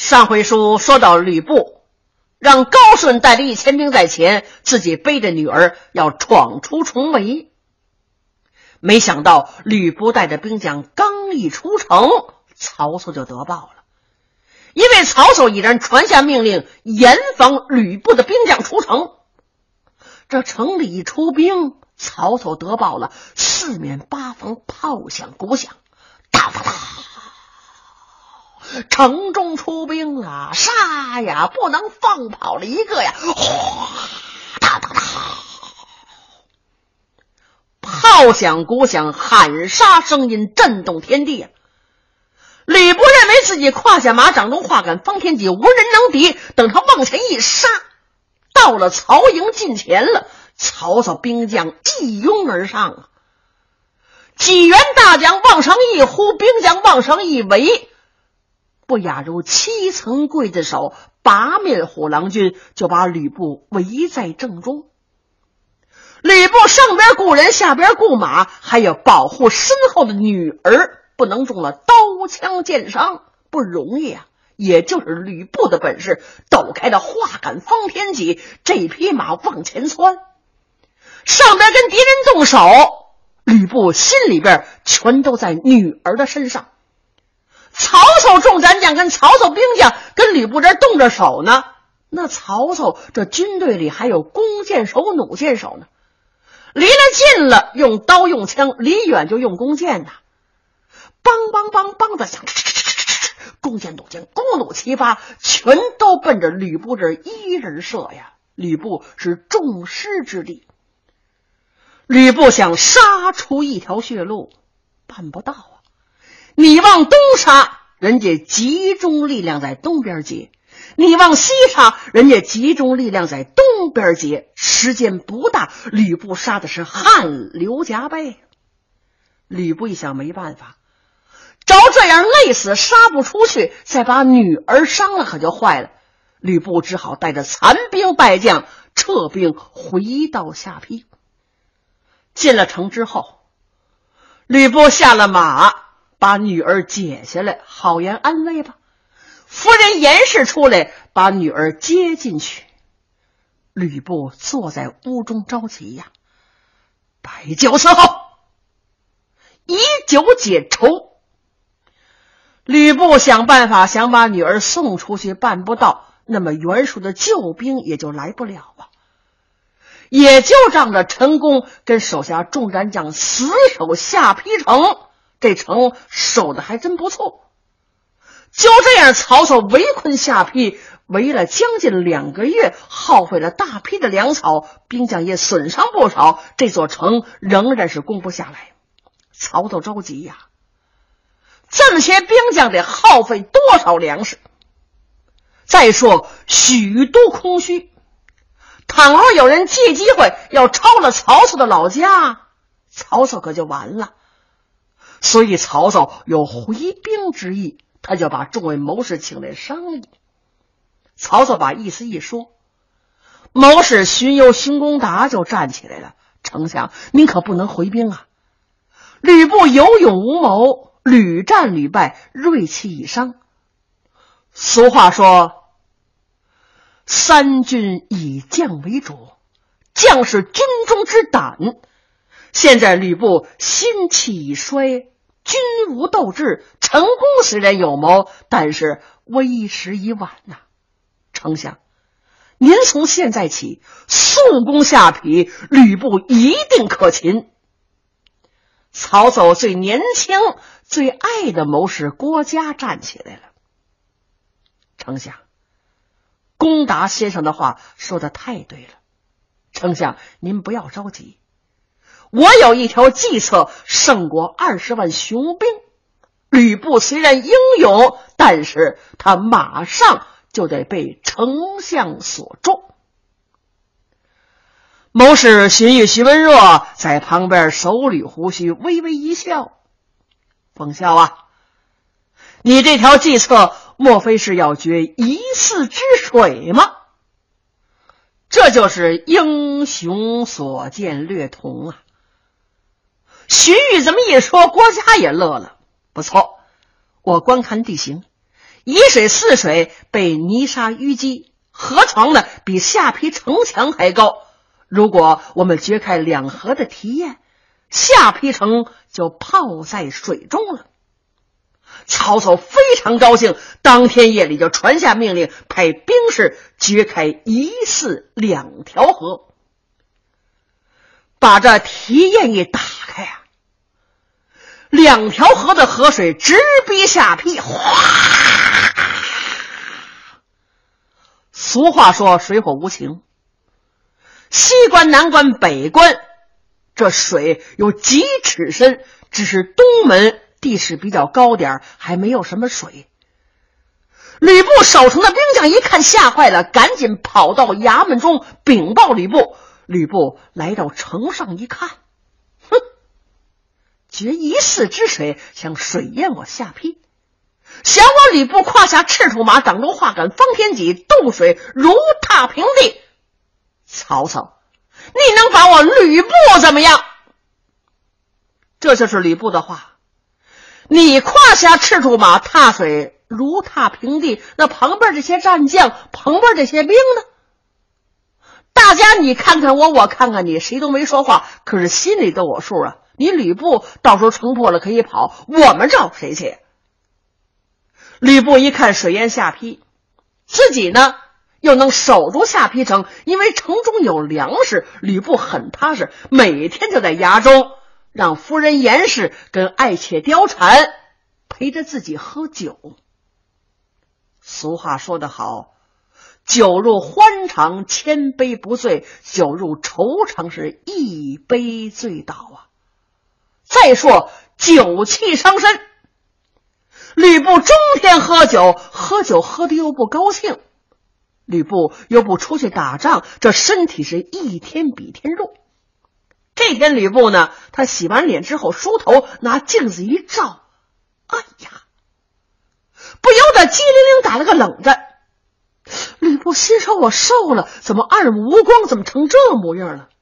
上回书说到吕布让高顺带着1000兵在前，自己背着女儿要闯出重围。没想到吕布带着兵将刚一出城，曹操就得报了。因为曹操已然传下命令，严防吕布的兵将出城。这城里一出兵，曹操得报了，四面八方炮响鼓响，哒哒哒，城中出兵了，杀呀，不能放跑了一个呀，哗，哒哒哒，炮响鼓响，喊杀声音震动天地啊！吕布认为自己胯下马，掌中画杆，方天戟，无人能敌。等他往前一杀，到了曹营近前了，曹操兵将一拥而上啊！几员大将往上一呼，兵将往上一围，不亚如7层刽子手，8面虎狼军就把吕布围在正中。吕布上边顾人，下边顾马，还要保护身后的女儿不能中了刀枪剑伤，不容易啊！也就是吕布的本事，抖开了画杆方天戟，这匹马往前窜，上边跟敌人动手，吕布心里边全都在女儿的身上。曹操众战将跟曹操兵将跟吕布这动着手呢，那曹操这军队里还有弓箭手、弩箭手呢。离了近了用刀用枪，离远就用弓箭呐，梆梆梆梆的响，弓箭弩箭，弓弩齐发，全都奔着吕布这一人射呀！吕布是众矢之的。吕布想杀出一条血路，办不到啊！你往东杀，人家集中力量在东边接；你往西杀，人家集中力量在东边接。时间不大，吕布杀的是汗流浃背。吕布一想没办法，照这样累死杀不出去，再把女儿伤了可就坏了。吕布只好带着残兵败将撤兵回到下邳。进了城之后，吕布下了马，把女儿解下来，好言安慰吧。夫人严氏出来把女儿接进去。吕布坐在屋中着急呀，摆酒伺候，以酒解愁。吕布想办法想把女儿送出去，办不到，那么袁术的救兵也就来不了啊。也就仗着陈宫跟手下众战将死守下邳城，这城守得还真不错。就这样，曹操围困下邳，围了将近2个月，耗费了大批的粮草，兵将也损伤不少，这座城仍然是攻不下来。曹操着急呀，这么些兵将得耗费多少粮食？再说许都空虚，倘若有人借机会要抄了曹操的老家，曹操可就完了。所以曹操有回兵之意，他就把众位谋士请来商议。曹操把意思一说，谋士荀攸、荀公达就站起来了：“丞相，您可不能回兵啊！吕布有勇无谋，屡战屡败，锐气已伤。俗话说，三军以将为主，将是军中之胆。现在吕布心气已衰，军无斗志，成功虽然有谋，但是为时已晚呐。丞相，您从现在起速攻下邳，吕布一定可擒。”曹操最年轻最爱的谋士郭嘉站起来了：“丞相，公达先生的话说得太对了，丞相您不要着急，我有一条计策胜过20万雄兵。吕布虽然英勇，但是他马上就得被丞相所中。”谋士荀彧、徐文若在旁边手捋胡须，微微一笑：“冯孝啊，你这条计策莫非是要决一泗之水吗？”这就是英雄所见略同啊。荀彧这么一说，郭嘉也乐了：“不错，我观看地形， 沂水泗水被泥沙淤积，河床呢比下邳城墙还高。如果我们掘开两河的堤堰，下邳城就泡在水中了。曹操非常高兴，当天夜里就传下命令，派兵士掘开沂泗两条河，把这堤堰一打开啊，两条河的河水直逼下邳，哗！俗话说水火无情，西关南关北关这水有几尺深，只是东门地势比较高点，还没有什么水。吕布守城的兵将一看吓坏了，赶紧跑到衙门中禀报吕布。吕布来到城上一看，掘沂泗之水像水淹我下邳，想我吕布胯下赤兔马，掌中画杆方天戟，渡水如踏平地。曹操，你能把我吕布怎么样？这就是吕布的话。你胯下赤兔马，踏水如踏平地，那旁边这些战将，旁边这些兵呢？大家你看看我，我看看你，谁都没说话，可是心里都有数啊。你吕布到时候城破了可以跑，我们找谁去？吕布一看水淹下邳，自己呢又能守住下邳城，因为城中有粮食，吕布很踏实，每天就在衙中让夫人严氏跟爱妾貂蝉陪着自己喝酒。俗话说得好，酒入欢肠千杯不醉，酒入愁肠是一杯醉倒啊。再说酒气伤身，吕布中天喝酒，喝得又不高兴，吕布又不出去打仗，这身体是一天比一天弱。这天吕布呢，他洗完脸之后梳头，拿镜子一照，哎呀，不由得机灵灵打了个冷战。吕布心说我瘦了，怎么二目无光，怎么成这模样了？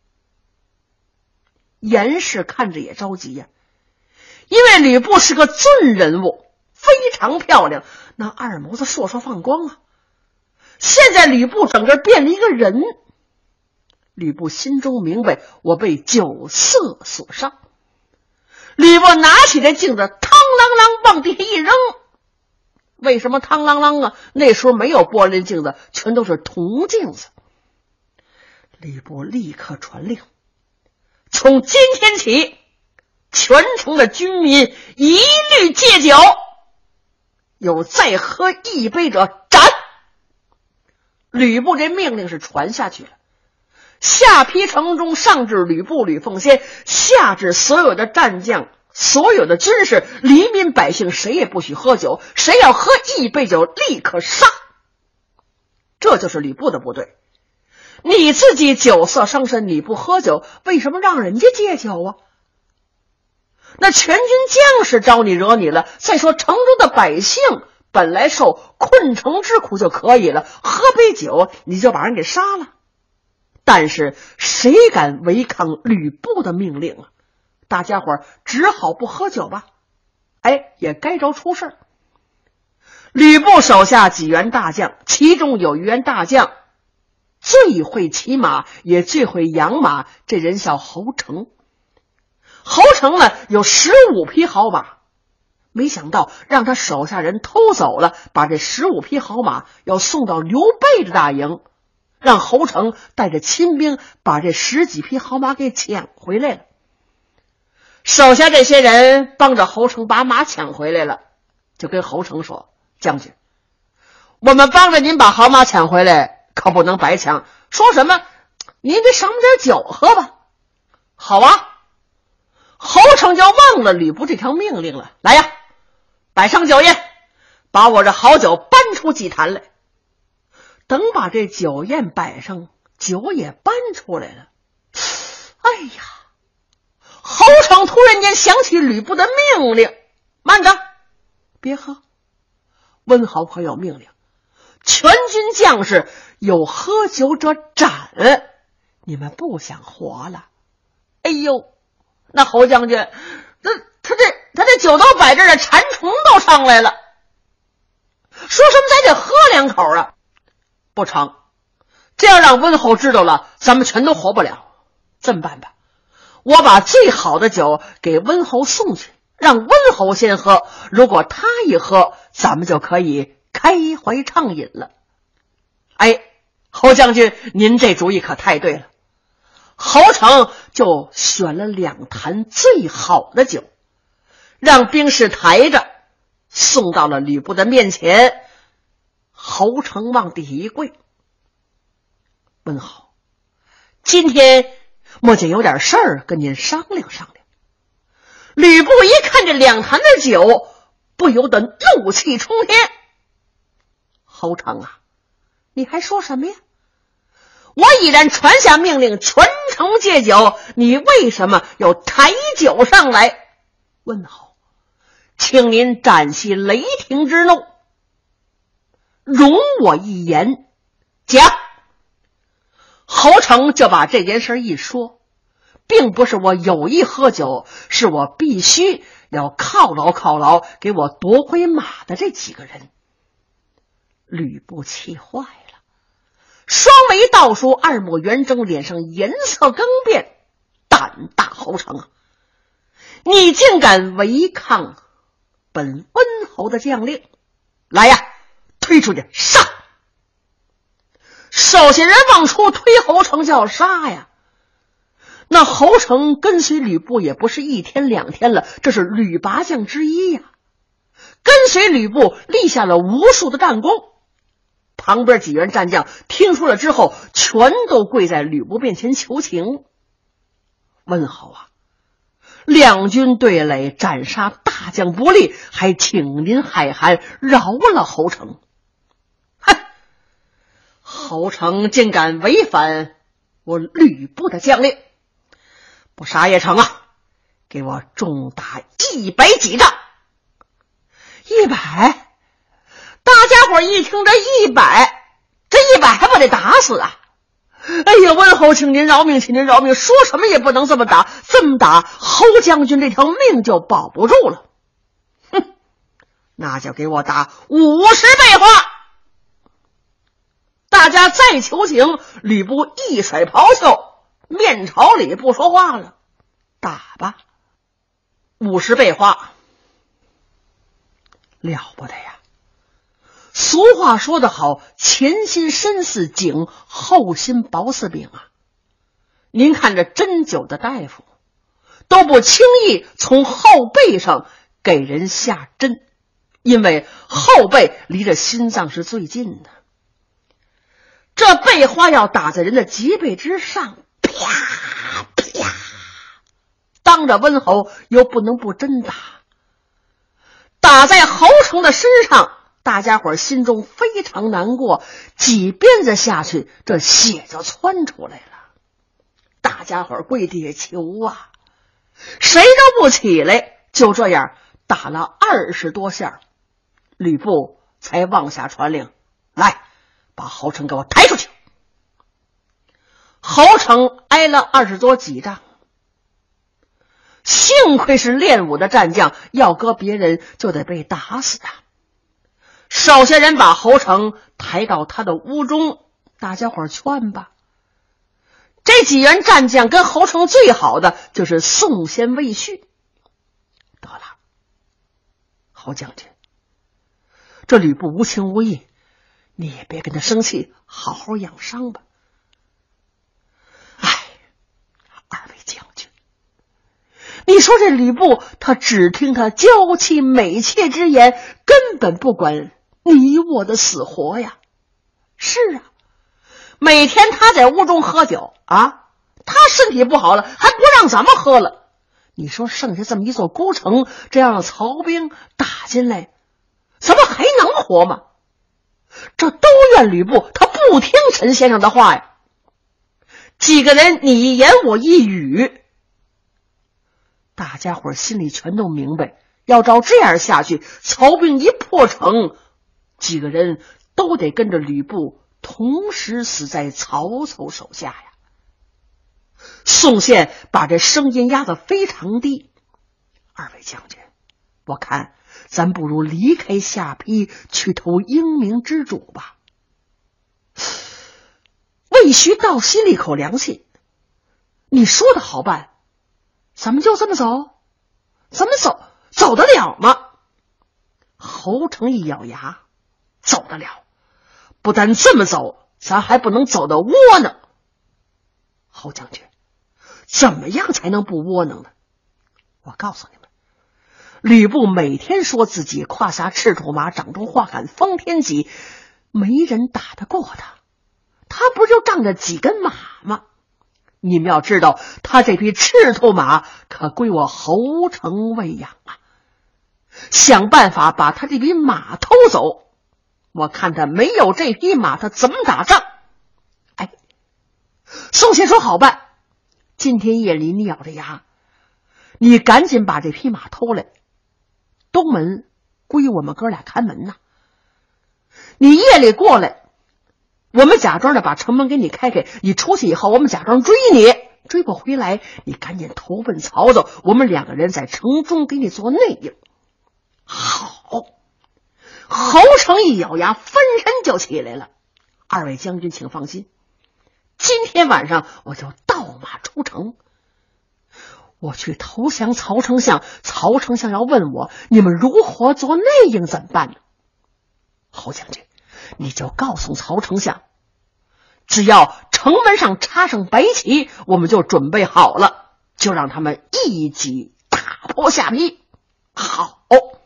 严氏看着也着急呀，因为吕布是个俊人物，非常漂亮，那二眸子烁烁放光啊。现在吕布整个变了一个人，吕布心中明白，我被酒色所伤。吕布拿起这镜子，嘡啷啷往地下一扔。为什么嘡啷啷啊？那时候没有玻璃镜子，全都是铜镜子。吕布立刻传令，从今天起，全城的军民一律戒酒，有再喝一杯者斩。吕布这命令是传下去了，下邳城中上至吕布吕奉先，下至所有的战将，所有的军士，黎民百姓，谁也不许喝酒，谁要喝一杯酒立刻杀。这就是吕布的部队。你自己酒色伤身，你不喝酒，为什么让人家戒酒啊？那全军将士招你惹你了，再说城中的百姓本来受困城之苦就可以了，喝杯酒你就把人给杀了。但是谁敢违抗吕布的命令啊？大家伙只好不喝酒吧。也该着出事。吕布手下几员大将，其中有一员大将最会骑马，也最会养马，这人叫侯成。侯成呢有15匹好马，没想到让他手下人偷走了，把这15匹好马要送到刘备的大营，让侯成带着亲兵把这10几匹好马给抢回来了。手下这些人帮着侯成把马抢回来了，就跟侯成说，将军，我们帮着您把好马抢回来，可不能白抢，说什么您得赏点酒喝吧。好啊，侯成就忘了吕布这条命令了，来呀，摆上酒宴，把我这好酒搬出祭坛来。等把这酒宴摆上，酒也搬出来了。哎呀，侯成突然间想起吕布的命令，慢着，别喝，温侯可有命令，全军将士有喝酒者斩，你们不想活了。哎呦，那侯将军，他这酒都摆这儿了，馋虫都上来了。 说什么咱得喝两口啊？不成，这样让温侯知道了，咱们全都活不了。这么办吧，我把最好的酒给温侯送去，让温侯先喝，如果他一喝，咱们就可以开怀畅饮了。哎，侯将军，您这主意可太对了。侯成就选了2坛最好的酒，让兵士抬着送到了吕布的面前。侯成往地一跪：温侯，今天末见有点事儿跟您商量商量。吕布一看这2坛的酒，不由得怒气冲天。侯成啊，你还说什么呀？我已然传下命令，全城戒酒，你为什么又抬酒上来？温侯，请您暂息雷霆之怒，容我一言。讲。侯成就把这件事一说，并不是我有意喝酒，是我必须要犒劳给我夺回马的这几个人。吕布气坏了，双眉倒竖，二目圆睁，脸上颜色更变。胆大侯成啊，你竟敢违抗本温侯的将令！来呀，推出去杀！手下人往出推侯成就要杀呀。那侯成跟随吕布也不是1天2天了，这是吕拔将之一呀，跟随吕布立下了无数的战功。旁边几员战将听说了之后，全都跪在吕布面前求情。温侯啊，两军对垒，斩杀大将不利，还请您海涵，饶了侯成。哼，侯成竟敢违反我吕布的将令，不杀也成啊！给我重打100几仗。100？大家伙一听这100，这100还不得打死啊？哎呀，温侯，请您饶命，请您饶命！说什么也不能这么打，这么打，侯将军这条命就保不住了。哼，那就给我打50倍花！大家再求情，吕布一甩袍袖，面朝里不说话了。打吧，50倍花，了不得呀！俗话说得好，前心参似井，后心薄似饼啊。您看这针灸的大夫都不轻易从后背上给人下针，因为后背离着心脏是最近的。这背花要打在人的脊背之上，啪啪，当着温侯又不能不真打，打在侯成的身上，大家伙心中非常难过，几鞭子下去，这血就窜出来了。大家伙跪地下求啊，谁都不起来。就这样打了20多下，吕布才妄下传令，来，把侯成给我抬出去。侯成挨了20多几仗，幸亏是练武的战将，要搁别人就得被打死啊。手下人把侯成抬到他的屋中，大家伙劝吧。这几员战将跟侯成最好的就是宋先魏续。得了，侯将军，这吕布无情无义，你也别跟他生气，好好养伤吧。哎，二位将军，你说这吕布他只听他娇妻美妾之言，根本不管你我的死活呀。是啊，每天他在屋中喝酒啊，他身体不好了，还不让咱们喝了。你说剩下这么一座孤城，这样让曹兵打进来，咱们还能活吗？这都怨吕布，他不听陈先生的话呀。几个人你一言我一语，大家伙心里全都明白，要照这样下去，曹兵一破城，几个人都得跟着吕布同时死在曹操手下呀。宋宪把这声音压得非常低，二位将军，我看咱不如离开下邳，去投英明之主吧。魏须倒吸了一口凉气，你说的好办，咱们就这么走？咱们走得了吗？侯成一咬牙，走得了。不但这么走，咱还不能走得窝囊。侯将军，怎么样才能不窝囊呢？我告诉你们，吕布每天说自己胯下赤兔马，掌中画杆方天戟，没人打得过他。他不就仗着几根马吗？你们要知道，他这匹赤兔马可归我侯成喂养啊！想办法把他这匹马偷走，我看他没有这匹马，他怎么打仗？哎，宋贤说好办，今天夜里你咬着牙，你赶紧把这匹马偷来，东门归我们哥俩看门呐。你夜里过来，我们假装的把城门给你开开，你出去以后，我们假装追你，追不回来，你赶紧投奔曹操，我们两个人在城中给你做内应。好，侯成一咬牙，翻身就起来了。二位将军请放心，今天晚上我就倒马出城，我去投降曹丞相，曹丞相要问我你们如何做内应怎么办呢？侯将军，你就告诉曹丞相，只要城门上插上白旗，我们就准备好了，就让他们一举打破下邳。好，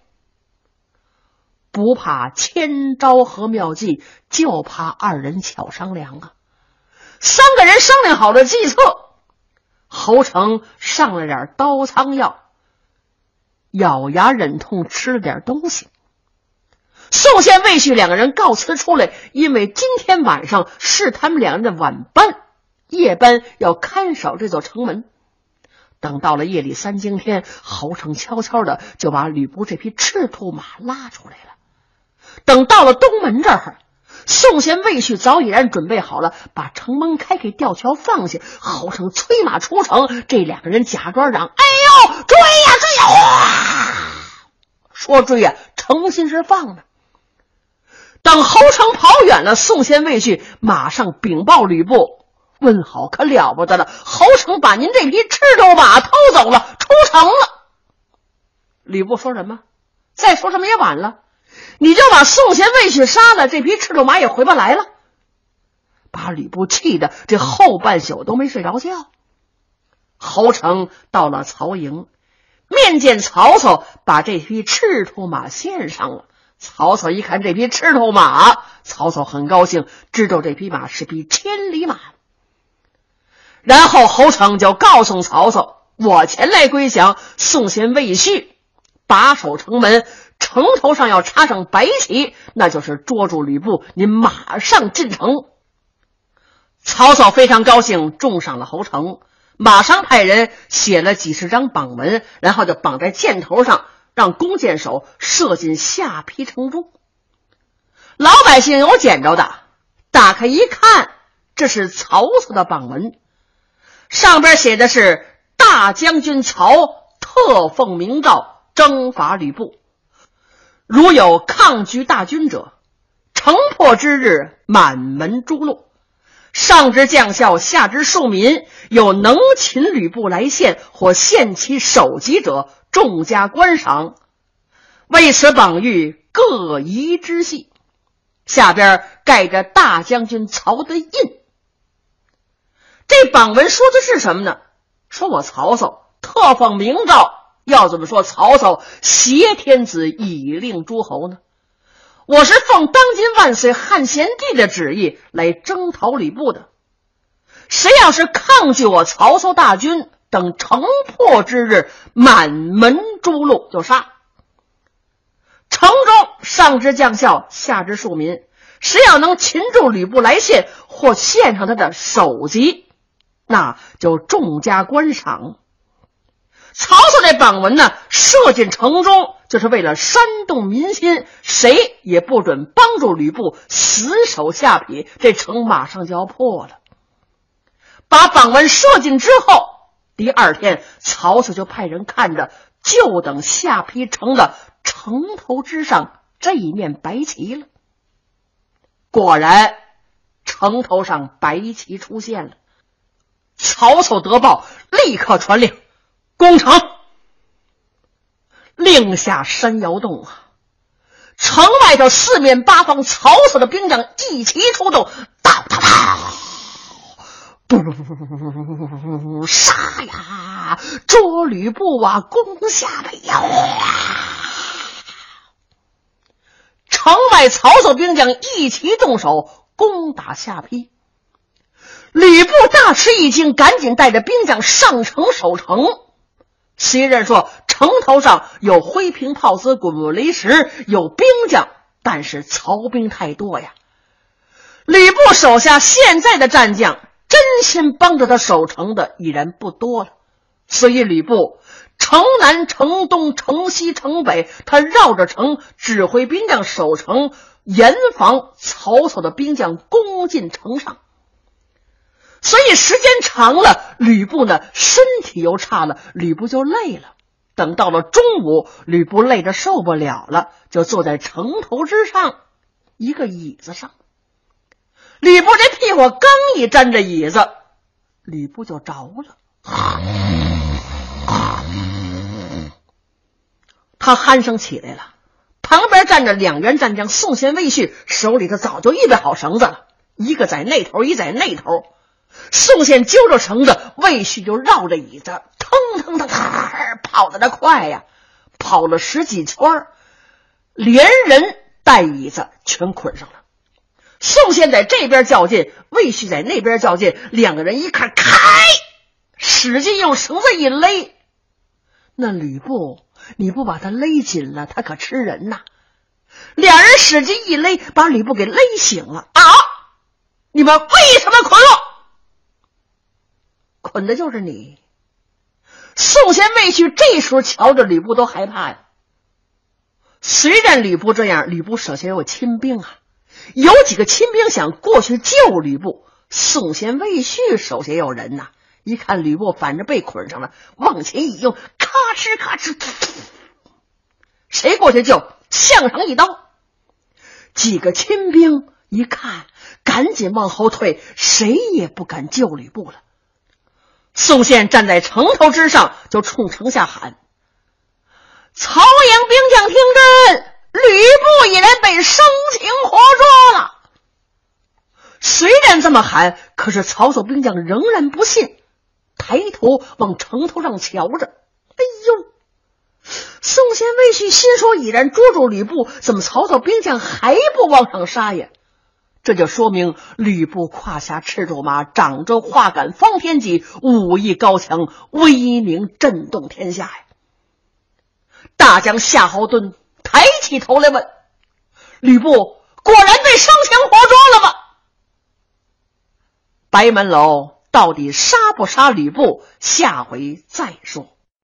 不怕千招和妙计，就怕二人巧商量啊。三个人商量好了计策，侯成上了点刀仓药，咬牙忍痛吃了点东西。宋宪、魏续两个人告辞出来，因为今天晚上是他们两人的晚班，夜班要看守这座城门。等到了夜里三更天，侯成悄悄的就把吕布这匹赤兔马拉出来了。等到了东门这儿，宋贤、魏续早已然准备好了，把城门开给吊桥放下。侯成催马出城，这两个人假装嚷：“哎呦，追呀追呀！”哗，说追呀，诚心是放的。等侯成跑远了，宋贤、魏续马上禀报吕布，问好，可了不得了，侯成把您这匹赤兔马偷走了，出城了。吕布说什么？再说什么也晚了，你就把宋贤、魏续杀了，这匹赤兔马也回不来了。把吕布气的这后半宿都没睡着觉。侯成到了曹营，面见曹操，把这匹赤兔马献上了。曹操一看这匹赤兔马，曹操很高兴，知道这匹马是匹千里马。然后侯成就告诉曹操，我前来归降，宋贤、魏续把守城门，城头上要插上白旗，那就是捉住吕布，您马上进城。曹操非常高兴，重赏了侯成，马上派人写了几十张榜文，然后就绑在箭头上，让弓箭手射进下邳城中。老百姓有捡着的，打开一看，这是曹操的榜文，上边写的是大将军曹特奉明诏征伐吕布，如有抗拒大军者，城破之日满门诛戮。上至将校，下至庶民，有能擒吕布来献或献其首级者，重加观赏。为此榜谕各宜之系，下边盖着大将军曹的印。这榜文说的是什么呢？说我曹操特奉明诏，要怎么说曹操挟天子以令诸侯呢？我是奉当今万岁汉献帝的旨意来征讨吕布的，谁要是抗拒我曹操大军，等城破之日，满门诛戮，就杀。城中上至将校，下至庶民，谁要能擒住吕布来献，或献上他的首级，那就重加观赏。曹操这榜文呢，射进城中，就是为了煽动民心，谁也不准帮助吕布死守下邳，这城马上就要破了。把榜文射进之后，第二天曹操就派人看着，就等下邳城的城头之上这一面白旗了。果然城头上白旗出现了。曹操得报，立刻传令攻城。令下山摇动啊，城外头四面八方曹操的兵将一齐出动，哒哒哒，不杀呀，捉吕布啊，攻下北呀！城外曹操兵将一齐动手攻打下邳。吕布大吃一惊，赶紧带着兵将上城守城。虽然说城头上有灰瓶炮子、滚木雷石，有兵将，但是曹兵太多呀。吕布手下现在的战将真心帮着他守城的已然不多了，所以吕布城南、城东、城西、城北，他绕着城指挥兵将守城，严防曹操的兵将攻进城上。所以时间长了，吕布呢身体又差了，吕布就累了。等到了中午，吕布累得受不了了，就坐在城头之上一个椅子上。吕布这屁股刚一沾着椅子，吕布就着了。他鼾声起来了，旁边站着两员战将宋贤、魏续，手里头早就预备好绳子了，一个在那头，一在那头。宋宪揪着绳子，魏续就绕着椅子腾腾腾跑得那快呀，跑了10几圈，连人带椅子全捆上了。宋宪在这边较劲，魏续在那边较劲，两个人一看开，使劲用绳子一勒。那吕布你不把他勒紧了，他可吃人呐。两人使劲一勒，把吕布给勒醒了。啊，你们为什么捆我？捆的就是你。宋贤、魏续这时候瞧着吕布都害怕呀。虽然吕布这样，吕布手下有亲兵啊，有几个亲兵想过去救吕布，宋贤、魏续手下有人呐，一看吕布反正被捆上了，往前一用，咔哧咔哧，谁过去救？向上一刀。几个亲兵一看，赶紧往后退，谁也不敢救吕布了。宋宪站在城头之上，就冲城下喊：曹营兵将听真，吕布已然被生擒活捉了。虽然这么喊，可是曹操兵将仍然不信，抬头往城头上瞧着。哎呦，宋宪、魏续心说已然捉住吕布，怎么曹操兵将还不往上杀呀？这就说明吕布胯下赤兔马，掌着画杆方天戟，武艺高强，威名震动天下呀！大将夏侯惇抬起头来问：吕布果然被生擒活捉了吗？白门楼到底杀不杀吕布，下回再说。